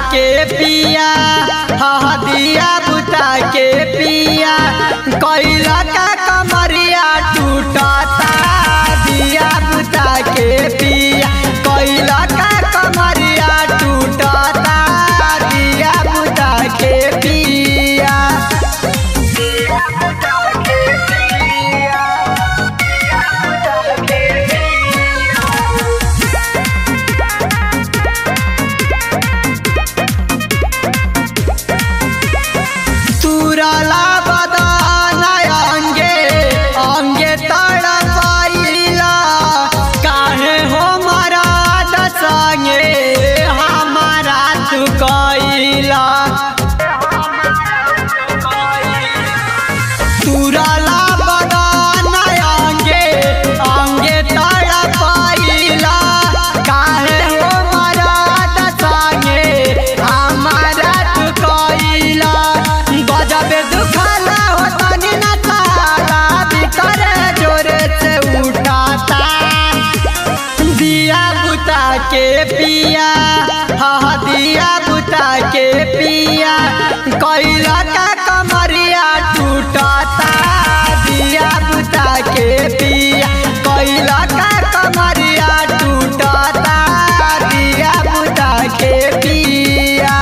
के पिया दिया बुता के पिया कैला का कमरिया टूटता दिया बुता के पिया कैला का कमरिया टूटता दिया बुता के पिया तुरला बदन अंगे अंगे तड़पाइला काहे हो मराद संगे हमारा तू कैला तुरला बदन अंगे अंगे तड़पाइला काहे हो मराद संगे हमारा तू कैला गजबे दुखाला हो तनी न ताला भीतर जोरे से उठाता दिया बुता के पिया दिया बुता के पिया कैला का कमरिया टूटता दिया बुता के पिया कैला का कमरिया टूटता दिया बुता के पिया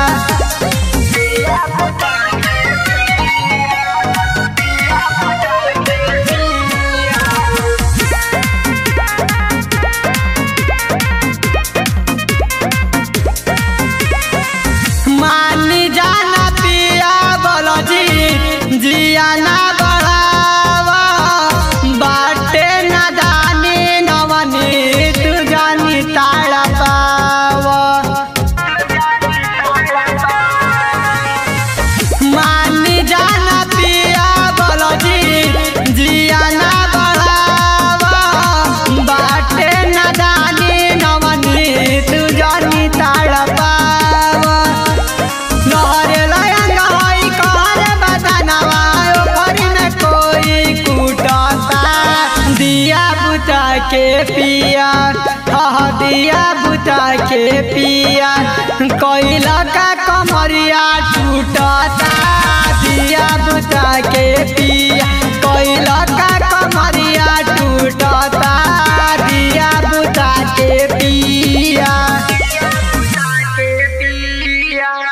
मानी जाना पिया बोलो जी जिया ना बढ़ावा बाटे ना दानी नवनी तू जानी ताड़ा पावा मानी जाना पिया बोलो जी जिया ना बढ़ावा बाटे ना दानी नवनी तू जानी ताड़ा पावा नहरे लयंग होई कहरे बदनवा ओखरी में कोई कूटता दिया बुता के पिया दिया बुता के पिया कैला का कमरिया टूटता